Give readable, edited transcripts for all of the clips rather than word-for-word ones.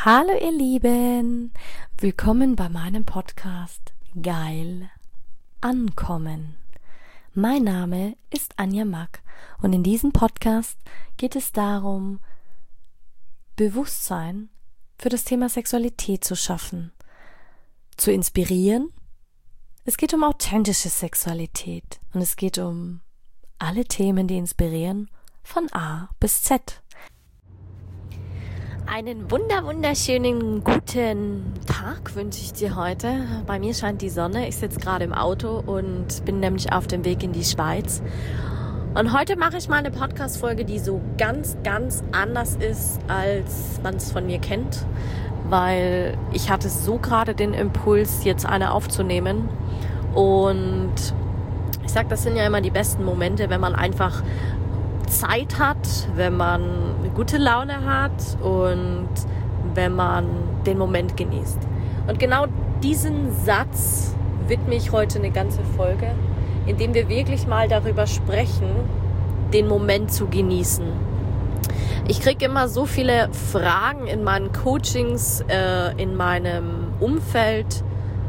Hallo ihr Lieben, willkommen bei meinem Podcast Geil Ankommen. Mein Name ist Anja Mack und in diesem Podcast geht es darum, Bewusstsein für das Thema Sexualität zu schaffen, zu inspirieren. Es geht um authentische Sexualität und es geht um alle Themen, die inspirieren, von A bis Z. Einen wunderschönen guten Tag wünsche ich dir heute. Bei mir scheint die Sonne. Ich sitze gerade im Auto und bin nämlich auf dem Weg in die Schweiz. Und heute mache ich mal eine Podcast-Folge, die so ganz anders ist, als man es von mir kennt. Weil ich hatte so gerade den Impuls, jetzt eine aufzunehmen. Und ich sage, das sind ja immer die besten Momente, wenn man einfach Zeit hat, wenn man eine gute Laune hat und wenn man den Moment genießt. Und genau diesen Satz widme ich heute eine ganze Folge, indem wir wirklich mal darüber sprechen, den Moment zu genießen. Ich kriege immer so viele Fragen in meinen Coachings, in meinem Umfeld,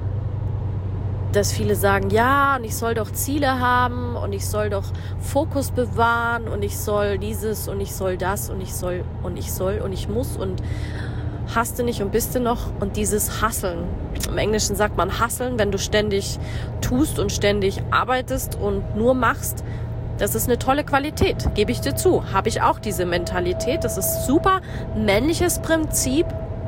dass viele sagen, ja, und ich soll doch Ziele haben und ich soll doch Fokus bewahren und ich soll dieses und ich soll das und ich soll und ich muss und hast du nicht und bist du noch und dieses Hustlen. Im Englischen sagt man Hustlen, wenn du ständig tust und ständig arbeitest und nur machst. Das ist eine tolle Qualität, gebe ich dir zu. Habe ich auch diese Mentalität, das ist super männliches Prinzip.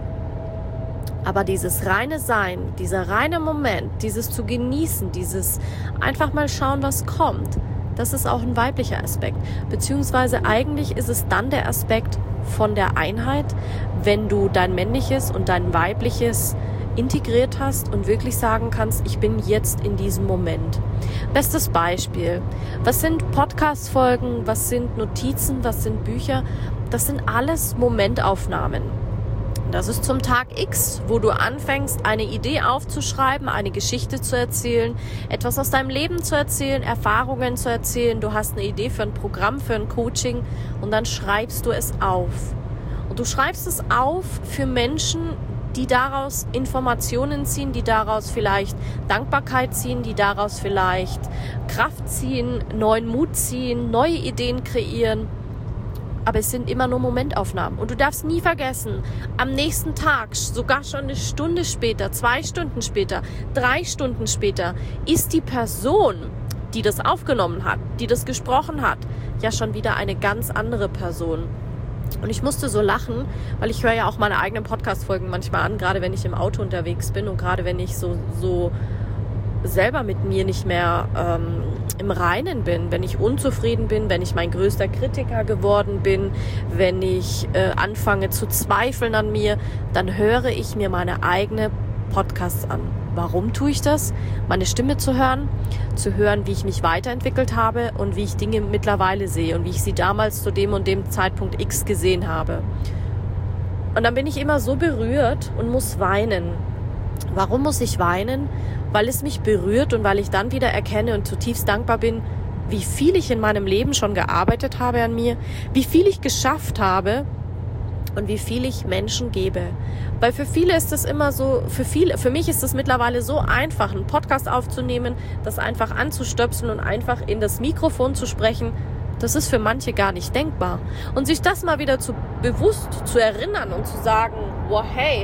Aber dieses reine Sein, dieser reine Moment, dieses zu genießen, dieses einfach mal schauen, was kommt, das ist auch ein weiblicher Aspekt. Beziehungsweise eigentlich ist es dann der Aspekt von der Einheit, wenn du dein männliches und dein weibliches integriert hast und wirklich sagen kannst, ich bin jetzt in diesem Moment. Bestes Beispiel, was sind Podcast-Folgen, was sind Notizen, was sind Bücher? Das sind alles Momentaufnahmen. Das ist zum Tag X, wo du anfängst, eine Idee aufzuschreiben, eine Geschichte zu erzählen, etwas aus deinem Leben zu erzählen, Erfahrungen zu erzählen. Du hast eine Idee für ein Programm, für ein Coaching und dann schreibst du es auf. Und du schreibst es auf für Menschen, die daraus Informationen ziehen, die daraus vielleicht Dankbarkeit ziehen, die daraus vielleicht Kraft ziehen, neuen Mut ziehen, neue Ideen kreieren. Aber es sind immer nur Momentaufnahmen. Und du darfst nie vergessen, am nächsten Tag, sogar schon eine Stunde später, 2 Stunden später, 3 Stunden später, ist die Person, die das aufgenommen hat, die das gesprochen hat, ja schon wieder eine ganz andere Person. Und ich musste so lachen, weil ich höre ja auch meine eigenen Podcast-Folgen manchmal an, gerade wenn ich im Auto unterwegs bin und gerade wenn ich so selber mit mir nicht mehr im Reinen bin, wenn ich unzufrieden bin, wenn ich mein größter Kritiker geworden bin, wenn ich anfange zu zweifeln an mir, dann höre ich mir meine eigene Podcasts an. Warum tue ich das? Meine Stimme zu hören, wie ich mich weiterentwickelt habe und wie ich Dinge mittlerweile sehe und wie ich sie damals zu dem und dem Zeitpunkt X gesehen habe. Und dann bin ich immer so berührt und muss weinen. Warum muss ich weinen? Weil es mich berührt und weil ich dann wieder erkenne und zutiefst dankbar bin, wie viel ich in meinem Leben schon gearbeitet habe an mir, wie viel ich geschafft habe und wie viel ich Menschen gebe. Weil für viele ist es immer so, für mich ist es mittlerweile so einfach, einen Podcast aufzunehmen, das einfach anzustöpseln und einfach in das Mikrofon zu sprechen. Das ist für manche gar nicht denkbar. Und sich das mal wieder bewusst zu erinnern und zu sagen, wow, hey,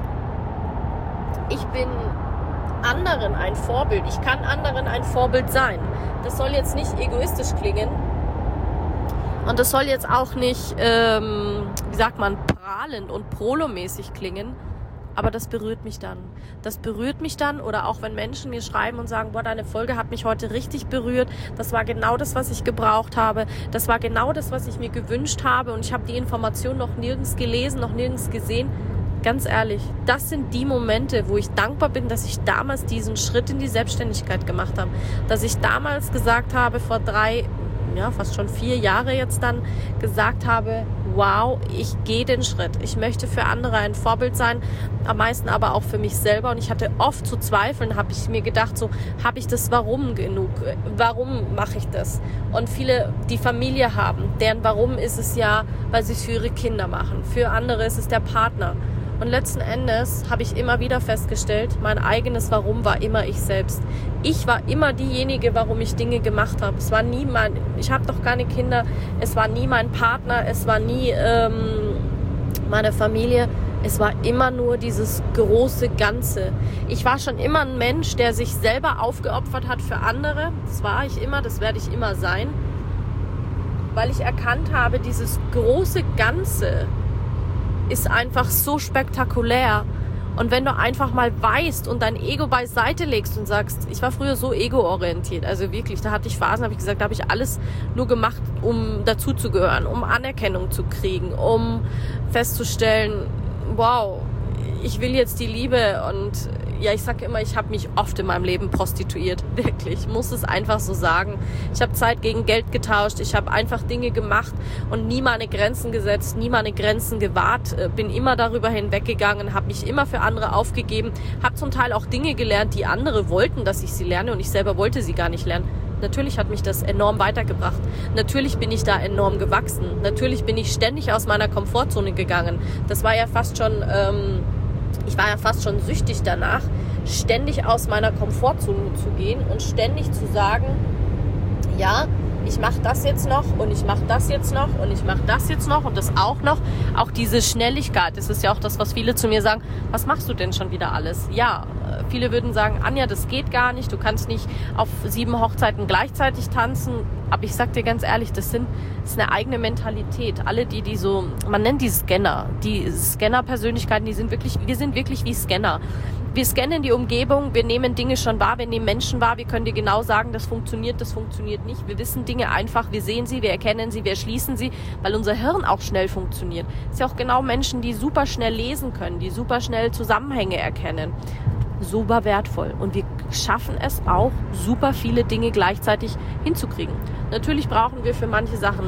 ich bin anderen ein Vorbild. Ich kann anderen ein Vorbild sein. Das soll jetzt nicht egoistisch klingen. Und das soll jetzt auch nicht, prahlend und prolomäßig klingen. Aber das berührt mich dann. Das berührt mich dann, oder auch wenn Menschen mir schreiben und sagen, boah, deine Folge hat mich heute richtig berührt. Das war genau das, was ich gebraucht habe. Das war genau das, was ich mir gewünscht habe. Und ich habe die Information noch nirgends gelesen, noch nirgends gesehen. Ganz ehrlich, das sind die Momente, wo ich dankbar bin, dass ich damals diesen Schritt in die Selbstständigkeit gemacht habe. Dass ich damals gesagt habe, vor fast schon 4 Jahre jetzt dann, gesagt habe, wow, ich gehe den Schritt. Ich möchte für andere ein Vorbild sein, am meisten aber auch für mich selber. Und ich hatte oft zu zweifeln, habe ich mir gedacht, so, habe ich das Warum genug? Warum mache ich das? Und viele, die Familie haben, deren Warum ist es ja, weil sie es für ihre Kinder machen. Für andere ist es der Partner. Und letzten Endes habe ich immer wieder festgestellt, mein eigenes Warum war immer ich selbst. Ich war immer diejenige, warum ich Dinge gemacht habe. Es war nie ich habe doch keine Kinder, es war nie mein Partner, es war nie meine Familie. Es war immer nur dieses große Ganze. Ich war schon immer ein Mensch, der sich selber aufgeopfert hat für andere. Das war ich immer, das werde ich immer sein. Weil ich erkannt habe, dieses große Ganze ist einfach so spektakulär. Und wenn du einfach mal weißt und dein Ego beiseite legst und sagst, ich war früher so egoorientiert, also wirklich, da hatte ich Phasen, habe ich gesagt, da habe ich alles nur gemacht, um dazuzugehören, um Anerkennung zu kriegen, um festzustellen, wow, ich will jetzt die Liebe. Und ja, ich sage immer, ich habe mich oft in meinem Leben prostituiert, wirklich, ich muss es einfach so sagen. Ich habe Zeit gegen Geld getauscht, ich habe einfach Dinge gemacht und nie meine Grenzen gesetzt, nie meine Grenzen gewahrt, bin immer darüber hinweggegangen, habe mich immer für andere aufgegeben, habe zum Teil auch Dinge gelernt, die andere wollten, dass ich sie lerne und ich selber wollte sie gar nicht lernen. Natürlich hat mich das enorm weitergebracht. Natürlich bin ich da enorm gewachsen. Natürlich bin ich ständig aus meiner Komfortzone gegangen. Das war ja fast schon... Ich war ja fast schon süchtig danach, ständig aus meiner Komfortzone zu gehen und ständig zu sagen, ja, ich mache das jetzt noch und ich mache das jetzt noch und ich mache das jetzt noch und das auch noch. Auch diese Schnelligkeit, das ist ja auch das, was viele zu mir sagen, was machst du denn schon wieder alles? Ja, viele würden sagen, Anja, das geht gar nicht, du kannst nicht auf 7 Hochzeiten gleichzeitig tanzen. Aber ich sag dir ganz ehrlich, das ist eine eigene Mentalität. Alle, die so, man nennt die Scanner-Persönlichkeiten, wir sind wirklich wie Scanner. Wir scannen die Umgebung, wir nehmen Dinge schon wahr, wir nehmen Menschen wahr, wir können dir genau sagen, das funktioniert nicht. Wir wissen Dinge einfach, wir sehen sie, wir erkennen sie, wir erschließen sie, weil unser Hirn auch schnell funktioniert. Es ist ja auch genau Menschen, die super schnell lesen können, die super schnell Zusammenhänge erkennen. Super wertvoll. Und wir schaffen es auch, super viele Dinge gleichzeitig hinzukriegen. Natürlich brauchen wir für manche Sachen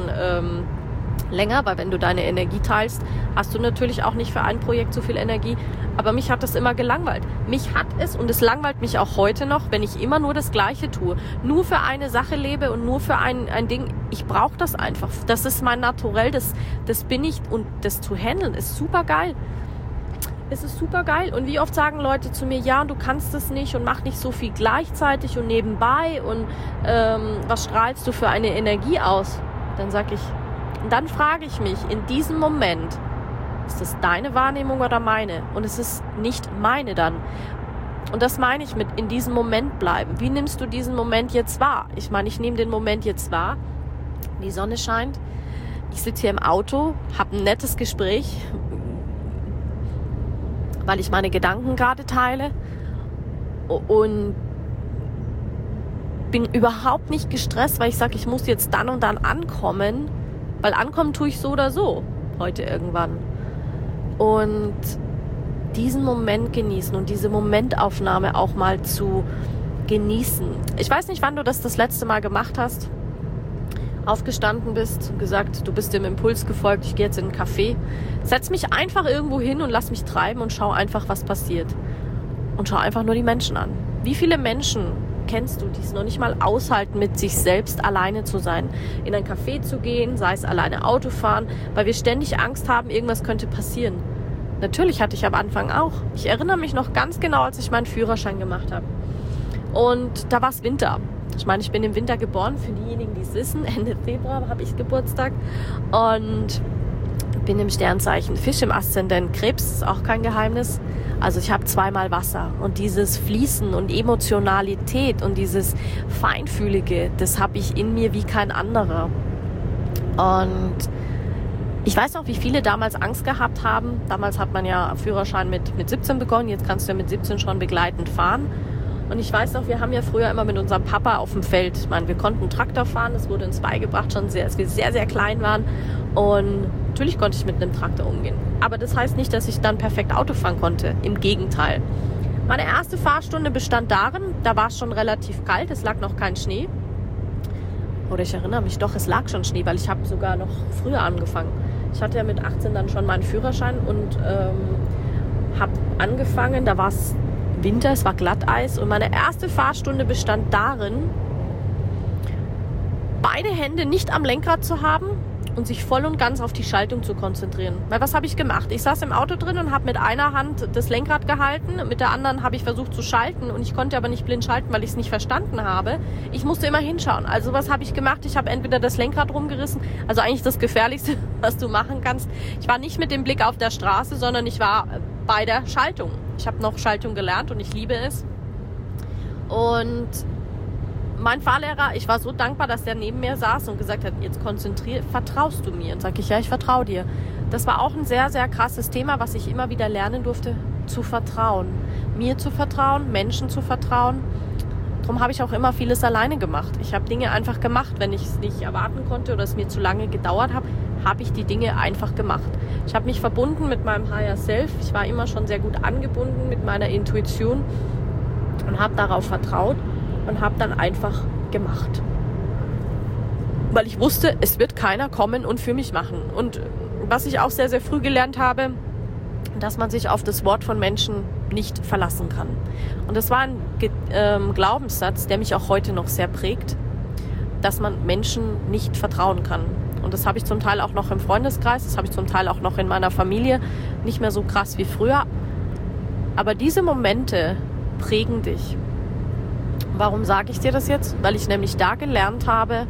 länger, weil wenn du deine Energie teilst, hast du natürlich auch nicht für ein Projekt so viel Energie. Aber mich hat das immer gelangweilt. Mich hat es, und es langweilt mich auch heute noch, wenn ich immer nur das Gleiche tue, nur für eine Sache lebe und nur für ein Ding. Ich brauche das einfach. Das ist mein Naturell, das bin ich, und das zu handeln ist super geil. Es ist super geil. Und wie oft sagen Leute zu mir, ja, du kannst es nicht und mach nicht so viel gleichzeitig und nebenbei und was strahlst du für eine Energie aus? Dann frage ich mich, in diesem Moment, ist das deine Wahrnehmung oder meine? Und es ist nicht meine dann. Und das meine ich mit in diesem Moment bleiben. Wie nimmst du diesen Moment jetzt wahr? Ich meine, ich nehme den Moment jetzt wahr. Die Sonne scheint. Ich sitze hier im Auto, habe ein nettes Gespräch, weil ich meine Gedanken gerade teile und bin überhaupt nicht gestresst, weil ich sage, ich muss jetzt dann und dann ankommen, weil ankommen tue ich so oder so heute irgendwann. Und diesen Moment genießen und diese Momentaufnahme auch mal zu genießen. Ich weiß nicht, wann du das letzte Mal gemacht hast, aufgestanden bist und gesagt, du bist dem Impuls gefolgt, ich gehe jetzt in einen Café. Setz mich einfach irgendwo hin und lass mich treiben und schau einfach, was passiert. Und schau einfach nur die Menschen an. Wie viele Menschen kennst du, die es noch nicht mal aushalten, mit sich selbst alleine zu sein? In ein Café zu gehen, sei es alleine Auto fahren, weil wir ständig Angst haben, irgendwas könnte passieren. Natürlich hatte ich am Anfang auch. Ich erinnere mich noch ganz genau, als ich meinen Führerschein gemacht habe. Und da war es Winter. Ich meine, ich bin im Winter geboren, für diejenigen, die es wissen. Ende Februar habe ich Geburtstag und bin im Sternzeichen Fisch, im Aszendent Krebs, ist auch kein Geheimnis. Also ich habe 2-mal Wasser und dieses Fließen und Emotionalität und dieses Feinfühlige, das habe ich in mir wie kein anderer. Und ich weiß noch, wie viele damals Angst gehabt haben. Damals hat man ja Führerschein mit 17 begonnen, jetzt kannst du ja mit 17 schon begleitend fahren. Und ich weiß noch, wir haben ja früher immer mit unserem Papa auf dem Feld, ich meine, wir konnten Traktor fahren, das wurde uns beigebracht, schon als wir sehr, sehr klein waren. Und natürlich konnte ich mit einem Traktor umgehen. Aber das heißt nicht, dass ich dann perfekt Auto fahren konnte. Im Gegenteil. Meine erste Fahrstunde bestand darin, da war es schon relativ kalt, es lag noch kein Schnee. Oder ich erinnere mich doch, es lag schon Schnee, weil ich habe sogar noch früher angefangen. Ich hatte ja mit 18 dann schon meinen Führerschein und habe angefangen, da war es Winter, es war Glatteis und meine erste Fahrstunde bestand darin, beide Hände nicht am Lenkrad zu haben und sich voll und ganz auf die Schaltung zu konzentrieren. Weil was habe ich gemacht? Ich saß im Auto drin und habe mit einer Hand das Lenkrad gehalten, mit der anderen habe ich versucht zu schalten und ich konnte aber nicht blind schalten, weil ich es nicht verstanden habe. Ich musste immer hinschauen. Also was habe ich gemacht? Ich habe entweder das Lenkrad rumgerissen, also eigentlich das Gefährlichste, was du machen kannst. Ich war nicht mit dem Blick auf der Straße, sondern ich war bei der Schaltung. Ich habe noch Schaltung gelernt und ich liebe es. Und mein Fahrlehrer, ich war so dankbar, dass der neben mir saß und gesagt hat, jetzt vertraust du mir? Und sage ich, ja, ich vertraue dir. Das war auch ein sehr, sehr krasses Thema, was ich immer wieder lernen durfte, zu vertrauen. Mir zu vertrauen, Menschen zu vertrauen. Darum habe ich auch immer vieles alleine gemacht. Ich habe Dinge einfach gemacht. Wenn ich es nicht erwarten konnte oder es mir zu lange gedauert hat, habe ich die Dinge einfach gemacht. Ich habe mich verbunden mit meinem Higher Self. Ich war immer schon sehr gut angebunden mit meiner Intuition und habe darauf vertraut. Und habe dann einfach gemacht. Weil ich wusste, es wird keiner kommen und für mich machen. Und was ich auch sehr, sehr früh gelernt habe, dass man sich auf das Wort von Menschen nicht verlassen kann. Und das war ein Glaubenssatz, der mich auch heute noch sehr prägt, dass man Menschen nicht vertrauen kann. Und das habe ich zum Teil auch noch im Freundeskreis, das habe ich zum Teil auch noch in meiner Familie, nicht mehr so krass wie früher. Aber diese Momente prägen dich. Warum sage ich dir das jetzt? Weil ich nämlich da gelernt habe,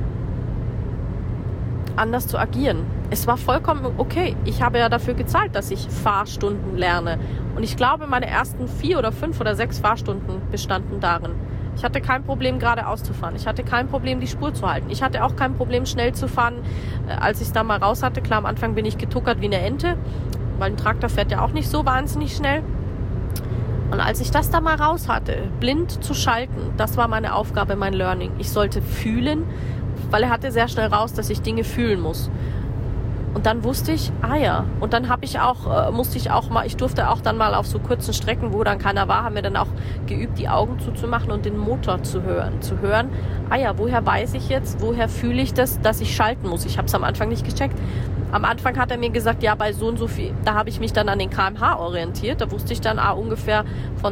anders zu agieren. Es war vollkommen okay. Ich habe ja dafür gezahlt, dass ich Fahrstunden lerne. Und ich glaube, meine ersten 4 oder 5 oder 6 Fahrstunden bestanden darin. Ich hatte kein Problem, geradeaus zu fahren. Ich hatte kein Problem, die Spur zu halten. Ich hatte auch kein Problem, schnell zu fahren, als ich es da mal raus hatte. Klar, am Anfang bin ich getuckert wie eine Ente, weil ein Traktor fährt ja auch nicht so wahnsinnig schnell. Und als ich das da mal raus hatte, blind zu schalten, das war meine Aufgabe, mein Learning. Ich sollte fühlen, weil er hatte sehr schnell raus, dass ich Dinge fühlen muss. Und dann wusste ich, ja. Und dann ich durfte auch dann mal auf so kurzen Strecken, wo dann keiner war, haben wir dann auch geübt, die Augen zuzumachen und den Motor zu hören. Zu hören, woher weiß ich jetzt, woher fühle ich das, dass ich schalten muss? Ich habe es am Anfang nicht gecheckt. Am Anfang hat er mir gesagt, ja, bei so und so viel, da habe ich mich dann an den km/h orientiert. Da wusste ich dann ungefähr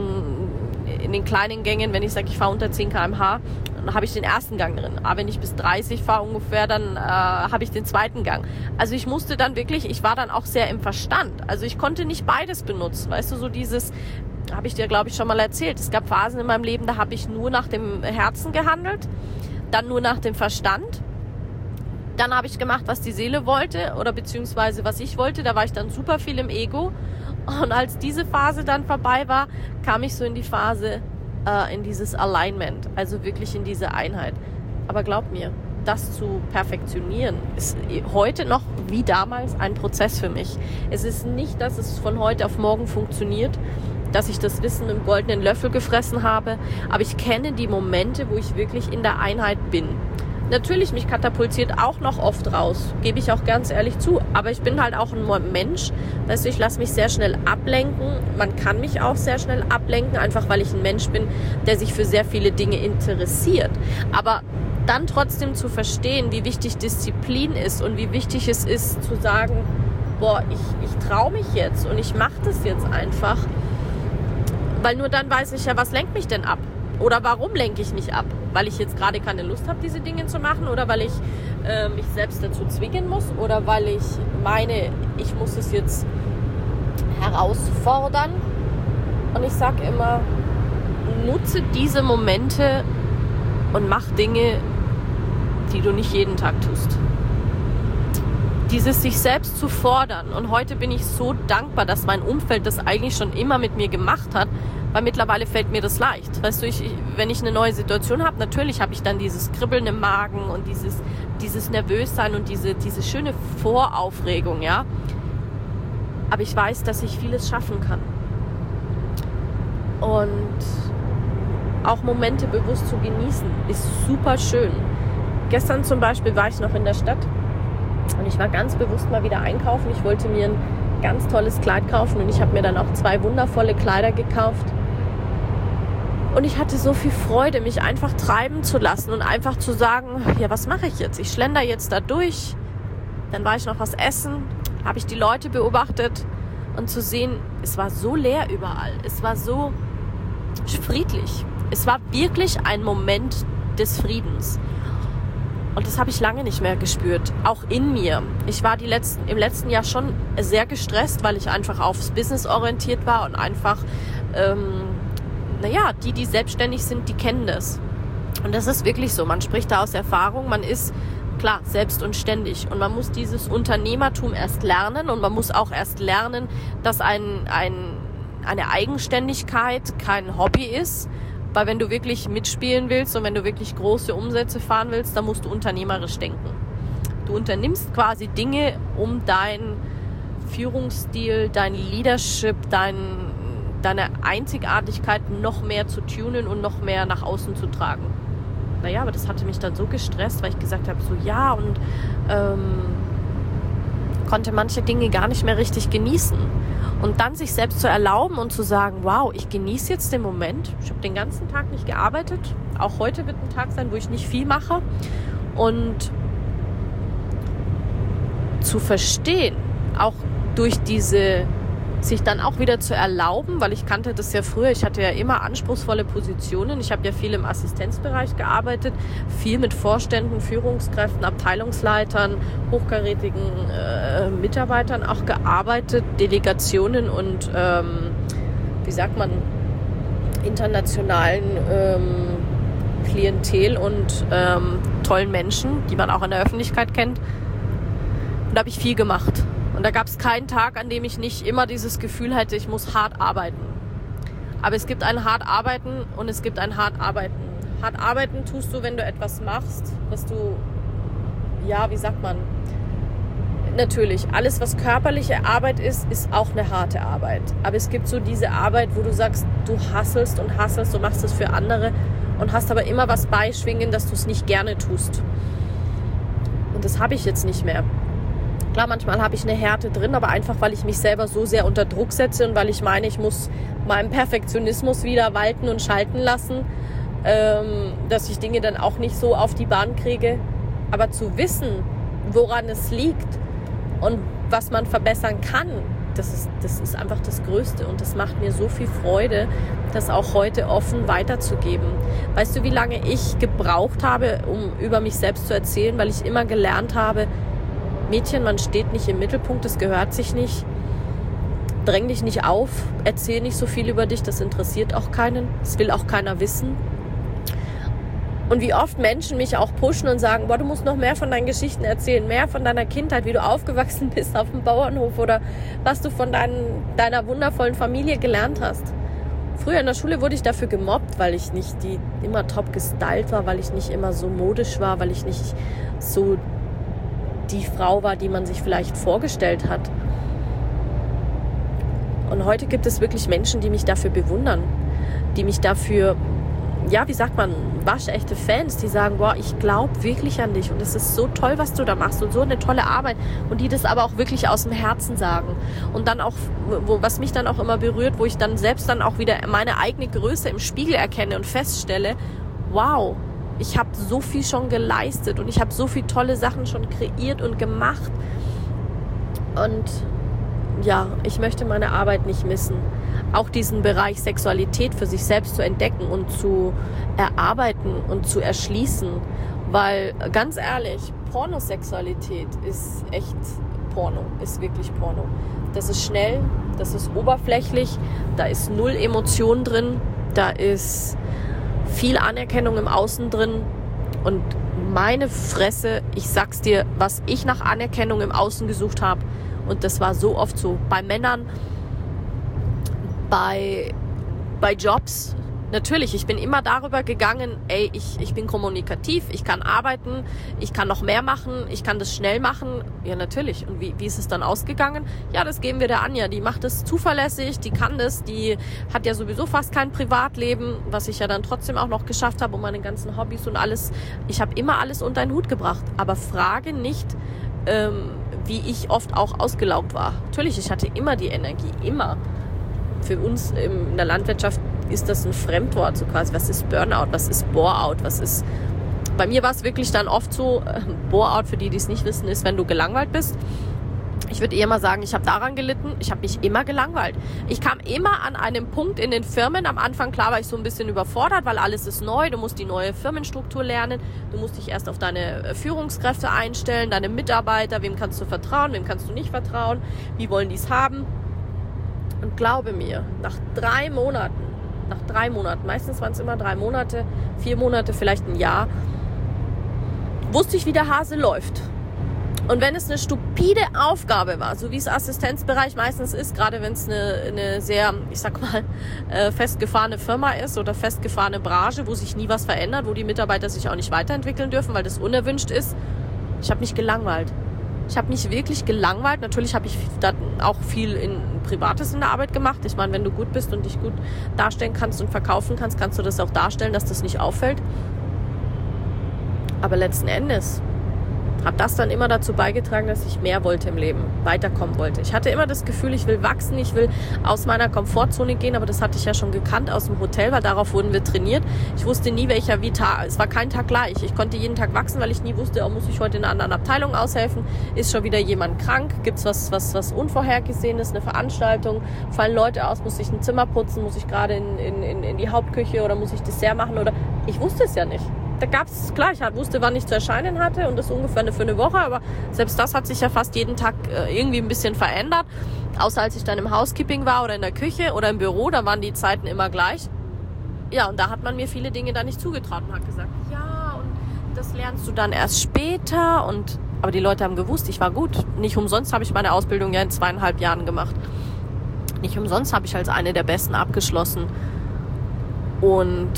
in den kleinen Gängen, wenn ich sage, ich fahre unter 10 km/h, dann habe ich den ersten Gang drin. Aber wenn ich bis 30 fahre ungefähr, dann habe ich den zweiten Gang. Also ich musste dann wirklich, ich war dann auch sehr im Verstand. Also ich konnte nicht beides benutzen. Weißt du, so dieses, habe ich dir, glaube ich, schon mal erzählt. Es gab Phasen in meinem Leben, da habe ich nur nach dem Herzen gehandelt, dann nur nach dem Verstand. Dann habe ich gemacht, was die Seele wollte oder beziehungsweise was ich wollte. Da war ich dann super viel im Ego. Und als diese Phase dann vorbei war, kam ich so in die Phase, in dieses Alignment, also wirklich in diese Einheit. Aber glaub mir, das zu perfektionieren, ist heute noch wie damals ein Prozess für mich. Es ist nicht, dass es von heute auf morgen funktioniert, dass ich das Wissen im goldenen Löffel gefressen habe, aber ich kenne die Momente, wo ich wirklich in der Einheit bin. Natürlich, mich katapultiert auch noch oft raus, gebe ich auch ganz ehrlich zu. Aber ich bin halt auch ein Mensch, weißt du, ich lasse mich sehr schnell ablenken. Man kann mich auch sehr schnell ablenken, einfach weil ich ein Mensch bin, der sich für sehr viele Dinge interessiert. Aber dann trotzdem zu verstehen, wie wichtig Disziplin ist und wie wichtig es ist zu sagen, ich traue mich jetzt und ich mache das jetzt einfach. Weil nur dann weiß ich ja, was lenkt mich denn ab? Oder warum lenke ich mich ab? Weil ich jetzt gerade keine Lust habe, diese Dinge zu machen? Oder weil ich mich selbst dazu zwingen muss? Oder weil ich meine, ich muss es jetzt herausfordern? Und ich sage immer, nutze diese Momente und mach Dinge, die du nicht jeden Tag tust. Dieses sich selbst zu fordern. Und heute bin ich so dankbar, dass mein Umfeld das eigentlich schon immer mit mir gemacht hat, weil mittlerweile fällt mir das leicht. Weißt du, wenn ich eine neue Situation habe, natürlich habe ich dann dieses Kribbeln im Magen und dieses Nervössein und diese schöne Voraufregung, ja. Aber ich weiß, dass ich vieles schaffen kann. Und auch Momente bewusst zu genießen, ist super schön. Gestern zum Beispiel war ich noch in der Stadt und ich war ganz bewusst mal wieder einkaufen. Ich wollte mir ein ganz tolles Kleid kaufen und ich habe mir dann auch 2 wundervolle Kleider gekauft. Und ich hatte so viel Freude, mich einfach treiben zu lassen und einfach zu sagen, ja, was mache ich jetzt? Ich schlender jetzt da durch. Dann war ich noch was essen, habe ich die Leute beobachtet und zu sehen, es war so leer überall. Es war so friedlich. Es war wirklich ein Moment des Friedens. Und das habe ich lange nicht mehr gespürt, auch in mir. Ich war im letzten Jahr schon sehr gestresst, weil ich einfach aufs Business orientiert war und einfach, die selbstständig sind, die kennen das. Und das ist wirklich so, man spricht da aus Erfahrung, man ist, klar, selbst und ständig. Und man muss dieses Unternehmertum erst lernen und man muss auch erst lernen, dass eine Eigenständigkeit kein Hobby ist. Weil wenn du wirklich mitspielen willst und wenn du wirklich große Umsätze fahren willst, dann musst du unternehmerisch denken. Du unternimmst quasi Dinge, um deinen Führungsstil, dein Leadership, deine Einzigartigkeit noch mehr zu tunen und noch mehr nach außen zu tragen. Naja, aber das hatte mich dann so gestresst, weil ich gesagt habe, konnte manche Dinge gar nicht mehr richtig genießen. Und dann sich selbst zu erlauben und zu sagen, wow, ich genieße jetzt den Moment. Ich habe den ganzen Tag nicht gearbeitet. Auch heute wird ein Tag sein, wo ich nicht viel mache. Und zu verstehen, auch durch sich dann auch wieder zu erlauben, weil ich kannte das ja früher, ich hatte ja immer anspruchsvolle Positionen, ich habe ja viel im Assistenzbereich gearbeitet, viel mit Vorständen, Führungskräften, Abteilungsleitern, hochkarätigen Mitarbeitern auch gearbeitet, Delegationen und internationalen Klientel und tollen Menschen, die man auch in der Öffentlichkeit kennt. Und da habe ich viel gemacht. Und da gab es keinen Tag, an dem ich nicht immer dieses Gefühl hatte, ich muss hart arbeiten. Aber es gibt ein hart arbeiten und es gibt ein hart arbeiten. Hart arbeiten tust du, wenn du etwas machst, was du, natürlich, alles, was körperliche Arbeit ist auch eine harte Arbeit. Aber es gibt so diese Arbeit, wo du sagst, du hasselst und hasselst, du machst es für andere und hast aber immer was beischwingen, dass du es nicht gerne tust. Und das habe ich jetzt nicht mehr. Klar, manchmal habe ich eine Härte drin, aber einfach, weil ich mich selber so sehr unter Druck setze und weil ich meine, ich muss meinen Perfektionismus wieder walten und schalten lassen, dass ich Dinge dann auch nicht so auf die Bahn kriege. Aber zu wissen, woran es liegt und was man verbessern kann, das ist einfach das Größte. Und das macht mir so viel Freude, das auch heute offen weiterzugeben. Weißt du, wie lange ich gebraucht habe, um über mich selbst zu erzählen, weil ich immer gelernt habe, Mädchen, man steht nicht im Mittelpunkt, das gehört sich nicht. Dräng dich nicht auf, erzähl nicht so viel über dich, das interessiert auch keinen, das will auch keiner wissen. Und wie oft Menschen mich auch pushen und sagen, du musst noch mehr von deinen Geschichten erzählen, mehr von deiner Kindheit, wie du aufgewachsen bist auf dem Bauernhof oder was du von deiner wundervollen Familie gelernt hast. Früher in der Schule wurde ich dafür gemobbt, weil ich nicht immer top gestylt war, weil ich nicht immer so modisch war, weil ich nicht so die Frau war, die man sich vielleicht vorgestellt hat. Und heute gibt es wirklich Menschen, die mich dafür bewundern, die mich dafür, waschechte Fans, die sagen, ich glaube wirklich an dich und es ist so toll, was du da machst und so eine tolle Arbeit und die das aber auch wirklich aus dem Herzen sagen. Und dann auch, was mich dann auch immer berührt, wo ich dann selbst dann auch wieder meine eigene Größe im Spiegel erkenne und feststelle, wow, ich habe so viel schon geleistet und ich habe so viele tolle Sachen schon kreiert und gemacht. Und ja, ich möchte meine Arbeit nicht missen. Auch diesen Bereich Sexualität für sich selbst zu entdecken und zu erarbeiten und zu erschließen. Weil, ganz ehrlich, Pornosexualität ist echt Porno, ist wirklich Porno. Das ist schnell, das ist oberflächlich, da ist null Emotion drin, da ist viel Anerkennung im Außen drin und meine Fresse, ich sag's dir, was ich nach Anerkennung im Außen gesucht habe und das war so oft so, bei Männern, bei Jobs, natürlich, ich bin immer darüber gegangen, ich bin kommunikativ, ich kann arbeiten, ich kann noch mehr machen, ich kann das schnell machen. Ja, natürlich. Und wie ist es dann ausgegangen? Ja, das geben wir der Anja. Die macht es zuverlässig, die kann das, die hat ja sowieso fast kein Privatleben, was ich ja dann trotzdem auch noch geschafft habe, um meine ganzen Hobbys und alles. Ich habe immer alles unter den Hut gebracht. Aber frage nicht, wie ich oft auch ausgelaugt war. Natürlich, ich hatte immer die Energie, immer. Für uns in der Landwirtschaft ist das ein Fremdwort, so quasi. Was ist Burnout? Was ist Bore-out? Bei mir war es wirklich dann oft so, Bore-out, für die es nicht wissen, ist, wenn du gelangweilt bist. Ich würde eher mal sagen, ich habe daran gelitten, ich habe mich immer gelangweilt. Ich kam immer an einem Punkt in den Firmen, am Anfang, klar, war ich so ein bisschen überfordert, weil alles ist neu, du musst die neue Firmenstruktur lernen, du musst dich erst auf deine Führungskräfte einstellen, deine Mitarbeiter, wem kannst du vertrauen, wem kannst du nicht vertrauen, wie wollen die es haben. Und glaube mir, nach 3 Monaten, meistens waren es immer 3 Monate, 4 Monate, vielleicht ein Jahr, wusste ich, wie der Hase läuft. Und wenn es eine stupide Aufgabe war, so wie es Assistenzbereich meistens ist, gerade wenn es eine sehr, ich sag mal, festgefahrene Firma ist oder festgefahrene Branche, wo sich nie was verändert, wo die Mitarbeiter sich auch nicht weiterentwickeln dürfen, weil das unerwünscht ist, ich habe mich gelangweilt. Ich habe mich wirklich gelangweilt. Natürlich habe ich dann auch viel Privates in der Arbeit gemacht. Ich meine, wenn du gut bist und dich gut darstellen kannst und verkaufen kannst, kannst du das auch darstellen, dass das nicht auffällt. Aber letzten Endes hat das dann immer dazu beigetragen, dass ich mehr wollte im Leben, weiterkommen wollte. Ich hatte immer das Gefühl, ich will wachsen, ich will aus meiner Komfortzone gehen, aber das hatte ich ja schon gekannt aus dem Hotel, weil darauf wurden wir trainiert. Ich wusste nie, es war kein Tag gleich. Ich konnte jeden Tag wachsen, weil ich nie wusste, muss ich heute in einer anderen Abteilung aushelfen, ist schon wieder jemand krank, gibt es was Unvorhergesehenes, eine Veranstaltung, fallen Leute aus, muss ich ein Zimmer putzen, muss ich gerade in die Hauptküche oder muss ich Dessert machen oder ich wusste es ja nicht. Da gab es, klar, ich wusste, wann ich zu erscheinen hatte und das ungefähr für eine Woche, aber selbst das hat sich ja fast jeden Tag irgendwie ein bisschen verändert, außer als ich dann im Housekeeping war oder in der Küche oder im Büro, da waren die Zeiten immer gleich. Ja, und da hat man mir viele Dinge da nicht zugetraut und hat gesagt, ja, und das lernst du dann erst später aber die Leute haben gewusst, ich war gut. Nicht umsonst habe ich meine Ausbildung ja in 2,5 Jahren gemacht. Nicht umsonst habe ich als eine der Besten abgeschlossen und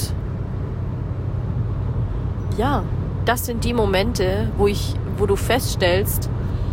ja, das sind die Momente, wo du feststellst,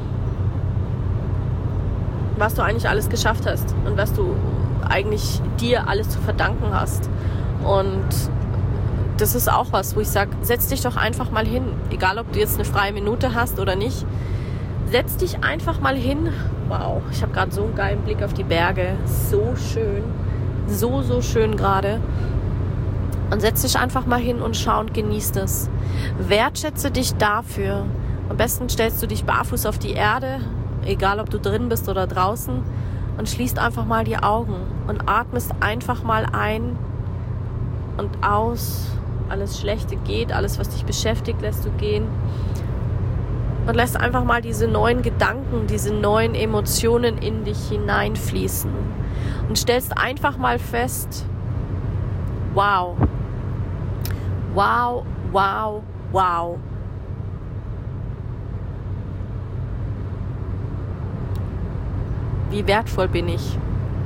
was du eigentlich alles geschafft hast und was du eigentlich dir alles zu verdanken hast. Und das ist auch was, wo ich sage, setz dich doch einfach mal hin. Egal, ob du jetzt eine freie Minute hast oder nicht. Setz dich einfach mal hin. Wow, ich habe gerade so einen geilen Blick auf die Berge. So schön. So schön gerade. Und setz dich einfach mal hin und schau und genieß das. Wertschätze dich dafür. Am besten stellst du dich barfuß auf die Erde, egal ob du drin bist oder draußen, und schließt einfach mal die Augen und atmest einfach mal ein und aus. Alles Schlechte geht, alles, was dich beschäftigt, lässt du gehen. Und lässt einfach mal diese neuen Gedanken, diese neuen Emotionen in dich hineinfließen. Und stellst einfach mal fest, wow. Wow, wow, wow. Wie wertvoll bin ich?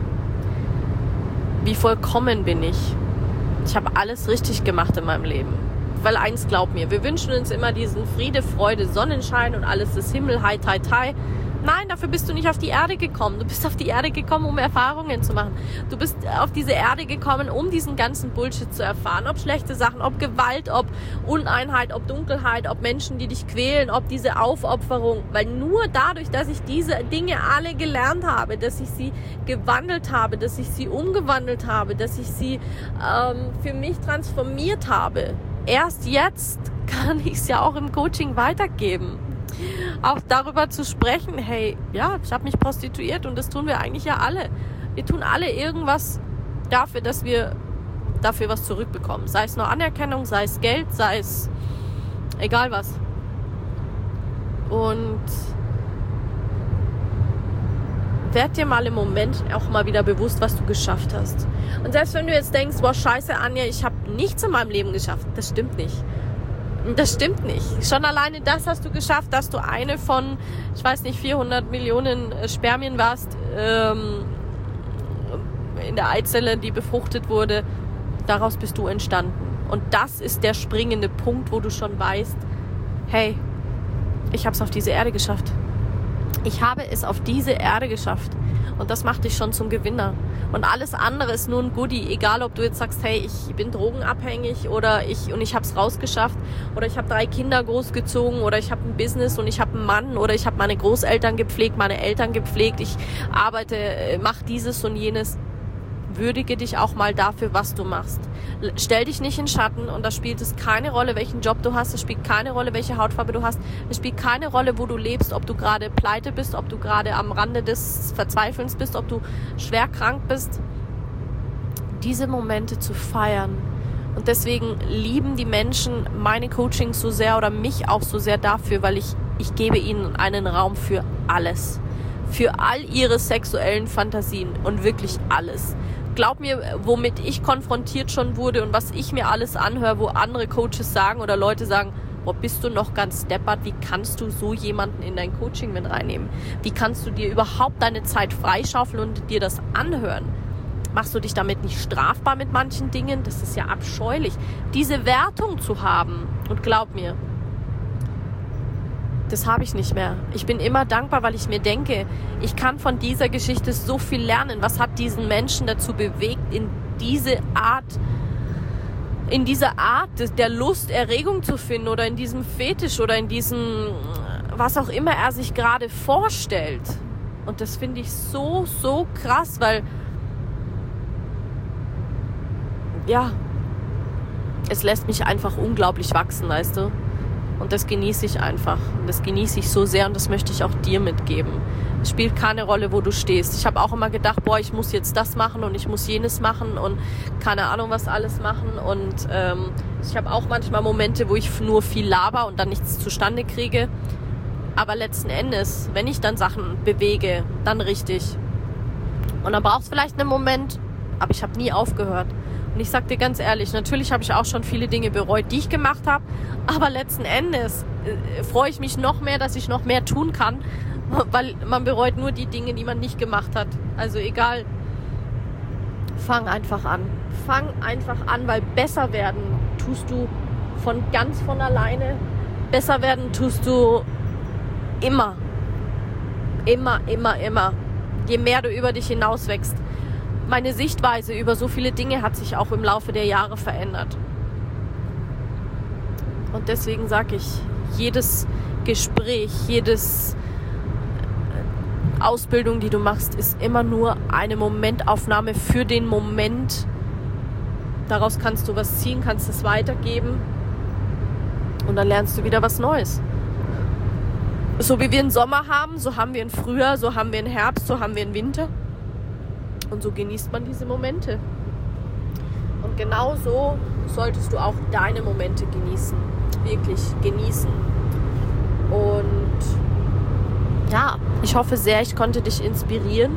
Wie vollkommen bin ich? Ich habe alles richtig gemacht in meinem Leben. Weil eins, glaub mir, wir wünschen uns immer diesen Friede, Freude, Sonnenschein und alles ist Himmel, hi, tai, tai. Nein, dafür bist du nicht auf die Erde gekommen. Du bist auf die Erde gekommen, um Erfahrungen zu machen. Du bist auf diese Erde gekommen, um diesen ganzen Bullshit zu erfahren. Ob schlechte Sachen, ob Gewalt, ob Uneinheit, ob Dunkelheit, ob Menschen, die dich quälen, ob diese Aufopferung. Weil nur dadurch, dass ich diese Dinge alle gelernt habe, dass ich sie gewandelt habe, dass ich sie umgewandelt habe, dass ich sie für mich transformiert habe, erst jetzt kann ich es ja auch im Coaching weitergeben. Auch darüber zu sprechen, hey, ja, ich habe mich prostituiert und das tun wir eigentlich ja alle. Wir tun alle irgendwas dafür, dass wir dafür was zurückbekommen. Sei es nur Anerkennung, sei es Geld, sei es egal was. Und werd dir mal im Moment auch mal wieder bewusst, was du geschafft hast. Und selbst wenn du jetzt denkst, boah, scheiße, Anja, ich habe nichts in meinem Leben geschafft. Das stimmt nicht. Das stimmt nicht. Schon alleine das hast du geschafft, dass du eine von, 400 Millionen Spermien warst in der Eizelle, die befruchtet wurde. Daraus bist du entstanden. Und das ist der springende Punkt, wo du schon weißt, hey, ich habe es auf diese Erde geschafft. Ich habe es auf diese Erde geschafft. Und das macht dich schon zum Gewinner. Und alles andere ist nur ein Goodie. Egal, ob du jetzt sagst, hey, ich bin drogenabhängig oder ich habe es rausgeschafft oder ich habe 3 Kinder großgezogen oder ich habe ein Business und ich habe einen Mann oder ich habe meine Großeltern gepflegt, meine Eltern gepflegt, ich arbeite, mache dieses und jenes. würdige dich auch mal dafür, was du machst. Stell dich nicht in Schatten und da spielt es keine Rolle, welchen Job du hast, es spielt keine Rolle, welche Hautfarbe du hast, es spielt keine Rolle, wo du lebst, ob du gerade pleite bist, ob du gerade am Rande des Verzweifelns bist, ob du schwer krank bist. Diese Momente zu feiern. Und deswegen lieben die Menschen meine Coachings so sehr oder mich auch so sehr dafür, weil ich gebe ihnen einen Raum für alles. Für all ihre sexuellen Fantasien und wirklich alles. Glaub mir, womit ich konfrontiert schon wurde und was ich mir alles anhöre, wo andere Coaches sagen oder Leute sagen, boah, bist du noch ganz deppert, wie kannst du so jemanden in dein Coaching mit reinnehmen? Wie kannst du dir überhaupt deine Zeit freischaufeln und dir das anhören? Machst du dich damit nicht strafbar mit manchen Dingen? Das ist ja abscheulich. Diese Wertung zu haben, und glaub mir, das habe ich nicht mehr. Ich bin immer dankbar, weil ich mir denke, ich kann von dieser Geschichte so viel lernen. Was hat diesen Menschen dazu bewegt, in dieser Art der Lust, Erregung zu finden oder in diesem Fetisch oder in diesem, was auch immer er sich gerade vorstellt. Und das finde ich so, so krass, weil ja, es lässt mich einfach unglaublich wachsen, weißt du? Und das genieße ich einfach. Und das genieße ich so sehr und das möchte ich auch dir mitgeben. Es spielt keine Rolle, wo du stehst. Ich habe auch immer gedacht, boah, ich muss jetzt das machen und ich muss jenes machen und keine Ahnung, was alles machen. Und ich habe auch manchmal Momente, wo ich nur viel laber und dann nichts zustande kriege. Aber letzten Endes, wenn ich dann Sachen bewege, dann richtig. Und dann braucht es vielleicht einen Moment, aber ich habe nie aufgehört. Und ich sag dir ganz ehrlich, natürlich habe ich auch schon viele Dinge bereut, die ich gemacht habe, aber letzten Endes freue ich mich noch mehr, dass ich noch mehr tun kann, weil man bereut nur die Dinge, die man nicht gemacht hat. Also egal, fang einfach an. Fang einfach an, weil besser werden tust du ganz von alleine. Besser werden tust du immer. Immer, immer, immer. Je mehr du über dich hinaus wächst. Meine Sichtweise über so viele Dinge hat sich auch im Laufe der Jahre verändert. Und deswegen sage ich, jedes Gespräch, jedes Ausbildung, die du machst, ist immer nur eine Momentaufnahme für den Moment. Daraus kannst du was ziehen, kannst es weitergeben und dann lernst du wieder was Neues. So wie wir einen Sommer haben, so haben wir einen Frühjahr, so haben wir einen Herbst, so haben wir einen Winter. Und so genießt man diese Momente. Und genau so solltest du auch deine Momente genießen. Wirklich genießen. Und ja, ich hoffe sehr, ich konnte dich inspirieren.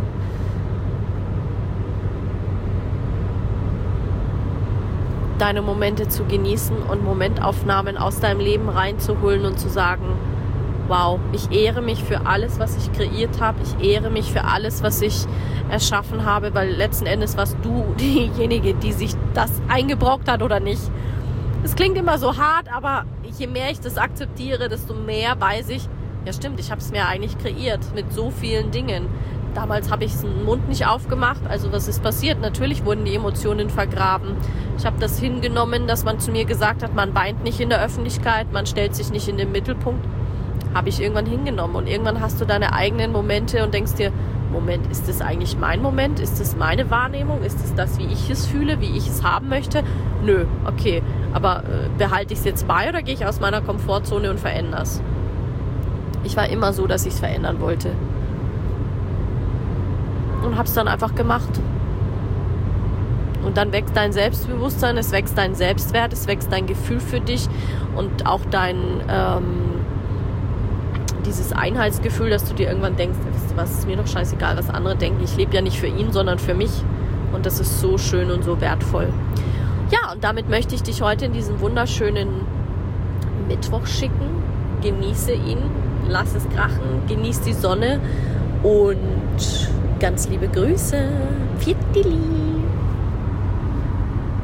Deine Momente zu genießen und Momentaufnahmen aus deinem Leben reinzuholen und zu sagen, wow, ich ehre mich für alles, was ich kreiert habe. Ich ehre mich für alles, was ich erschaffen habe, weil letzten Endes warst du diejenige, die sich das eingebrockt hat oder nicht. Es klingt immer so hart, aber je mehr ich das akzeptiere, desto mehr weiß ich, ja stimmt, ich habe es mir eigentlich kreiert mit so vielen Dingen. Damals habe ich den Mund nicht aufgemacht, also was ist passiert? Natürlich wurden die Emotionen vergraben. Ich habe das hingenommen, dass man zu mir gesagt hat, man weint nicht in der Öffentlichkeit, man stellt sich nicht in den Mittelpunkt. Habe ich irgendwann hingenommen und irgendwann hast du deine eigenen Momente und denkst dir, Moment, ist das eigentlich mein Moment? Ist das meine Wahrnehmung? Ist es das, wie ich es fühle, wie ich es haben möchte? Nö, okay, aber behalte ich es jetzt bei oder gehe ich aus meiner Komfortzone und verändere es? Ich war immer so, dass ich es verändern wollte und habe es dann einfach gemacht. Und dann wächst dein Selbstbewusstsein, es wächst dein Selbstwert, es wächst dein Gefühl für dich und auch dein dieses Einheitsgefühl, dass du dir irgendwann denkst, wisst ihr was, ist mir doch scheißegal, was andere denken. Ich lebe ja nicht für ihn, sondern für mich. Und das ist so schön und so wertvoll. Ja, und damit möchte ich dich heute in diesen wunderschönen Mittwoch schicken. Genieße ihn, lass es krachen, genieß die Sonne und ganz liebe Grüße. Pfiat die Lieb.